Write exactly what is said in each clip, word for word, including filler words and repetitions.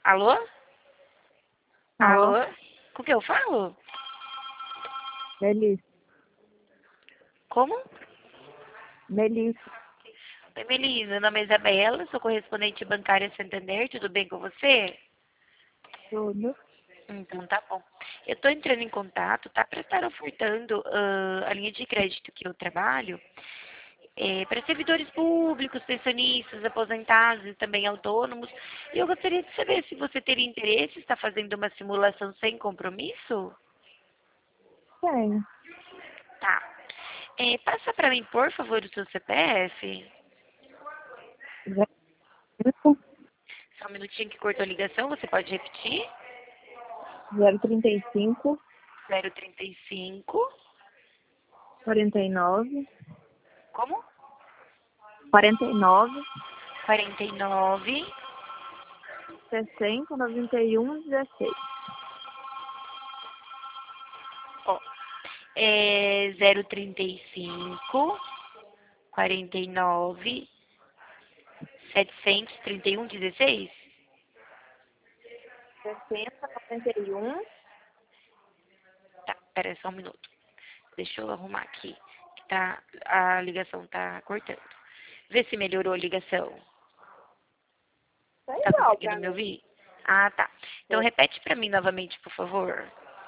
Alô? Alô? Alô? Com que eu falo? Melissa. Como? Melissa. Oi, Melina. Meu nome é Isabela, sou correspondente bancária Santander. Tudo bem com você? Tudo. Então, tá bom. Eu tô entrando em contato, tá? Para estar ofertando ah, a linha de crédito que eu trabalho é, para servidores públicos, pensionistas, aposentados e também autônomos. E eu gostaria de saber se você teria interesse, está fazendo uma simulação sem compromisso? Tenho. Tá. É, passa para mim, por favor, o seu C P F. Cinco, Só um minutinho que cortou a ligação, você pode repetir? zero trinta e cinco, Zero trinta e cinco. quarenta e nove, Como? quarenta e nove, Quarenta e nove. sessenta, noventa e um, dezesseis. Ó, é zero trinta e cinco. Quarenta e nove. Setecentos e trinta e um, dezesseis. sessenta, noventa e um. Tá, pera só um minuto. Deixa eu arrumar aqui. Que tá, a ligação tá cortando. Vê se melhorou a ligação. Tá Tá igual conseguindo pra me mim. ouvir? Ah, tá. Então É. repete pra mim novamente, por favor.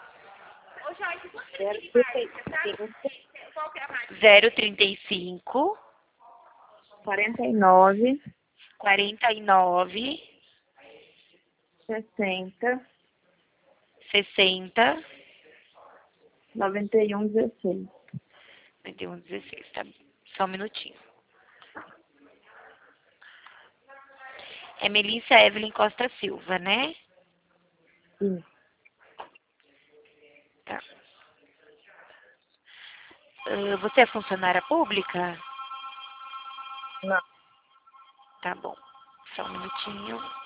zero trinta e cinco, Zero trinta e cinco. quarenta e nove, Quarenta e nove. sessenta, Sessenta. noventa e um, dezesseis. Noventa e um, dezesseis. Tá. Só um minutinho. É Melissa Evelyn Costa Silva, né? Sim. Tá. Ah, você é funcionária pública? Não. Tá bom. Só um minutinho.